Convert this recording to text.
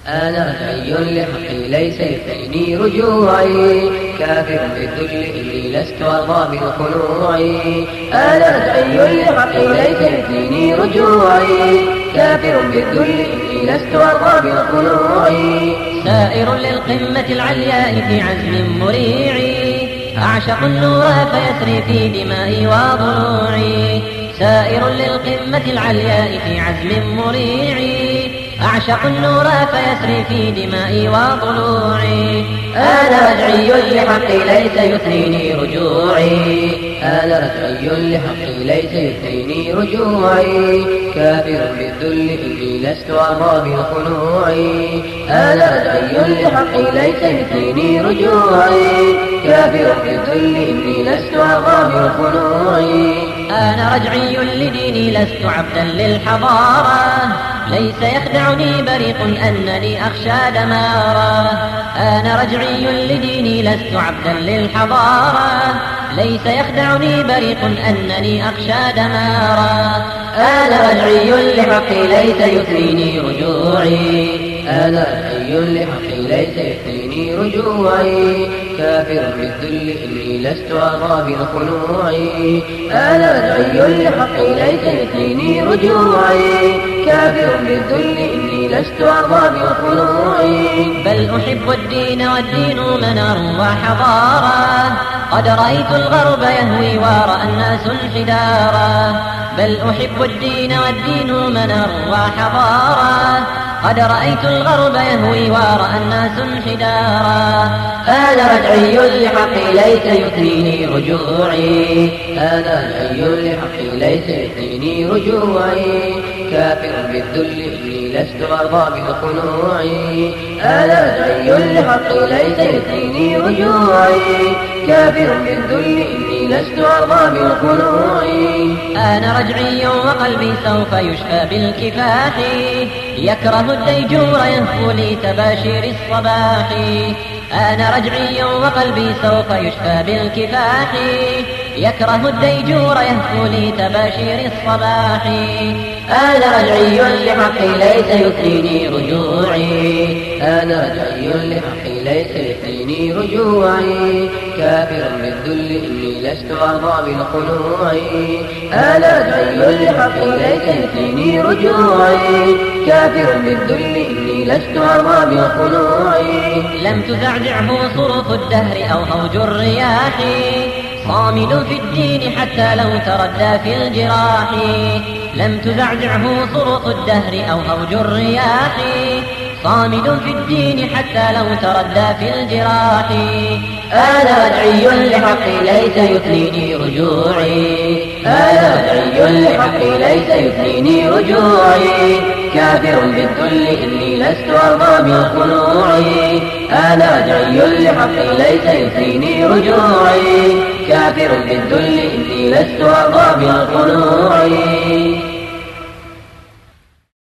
أنا رجعي لحقي ليس يثني رجوعي، كافر بالذل إني لست أرضى بخنوعي. أنا رجعي لحقي ليس يثني رجوعي، كافر بالذل إني لست أرضى بخنوعي. سائر للقمة العلياء في عزم مريعي، أعشق النور فيسري في دمائي وضلوعي. سائر للقمة العلياء في عزم مريعي، أعشق النور فيسري في دمائي وضلوعي. أنا رجعي لحقي ليس يثنيني رجوعي، أنا رجعي لحقي ليس يثنيني رجوعي، كافر بالذل إني لست أرضى بخنوعي. أنا رجعي لحقي ليس يثنيني رجوعي، كافر بالذل إني لست أرضى بخنوعي. أنا رجعي لديني لست عبدا للحضارة، ليس يخدعني بريق أنني أخشى دمارا. أنا رجعي لديني لست عبدا للحضارة، ليس يخدعني بريق أنني أخشى دمارا. أنا رجعي لحقي ليس يثنيني رجوعي، أنا رجعي لحقي ليس يثنيني رجوعي، كافر بالذل إني لست أرضى بخنوعي. أنا رجعي لحقي ليس يثنيني رجوعي، كافر بالذل إني لست أرضى بخنوعي. بل أحب الدين والدين منار وحضارة، قد رأيت الغرب يهوي ورأى الناس انحدارا. بل أحب الدين والدين منار وحضارة، قد رأيت الغرب يهوي ورأى الناس انحدارا. أنا رجعي لحقي ليس يثنيني رجوعي، أنا رجعي لحقي ليس يثنيني رجوعي، كافر بالذل إني لست أرضى بخنوعي. أنا رجعي لحقي ليس يثنيني رجوعي، كافر بالذل إني لست أرضى بخنوعي. أنا رجعي وقلبي سوف يشفى بالكفاح، يكره الديجور يهفو لي تباشير الصباح. أنا رجعي وقلبي سوف يشفى بالكفاح، يكره الديجور يهفو لي تباشير الصباح. أنا رجعي لحقي ليس يثنيني رجوعي، أنا رجعي لحقي ليس يثنيني رجوعي، كافر بالذل إني لست أرضى بخنوعي. أنا رجعي لحقي ليس يثنيني رجوعي، كافر بالذل إني لست أرضى بخنوعي. لم تزعزعه صرف الدهر أو هوج الرياح، صامد في الدين حتى لو تردى في الجراح. لم تزعزعه صرخ الدهر أو هوج الرياح، صامد في الدين حتى لو تردى في الجراح. أنا رجعي لحقي ليس يثنيني رجوعي، أنا رجعي لحقي ليس يثنيني رجوعي، كافر بالذل إني لست أرضى بخنوعي. أنا رجعي لحقي ليس يثنيني رجوعي، كافر بالذل إني لست أرضى بخنوعي.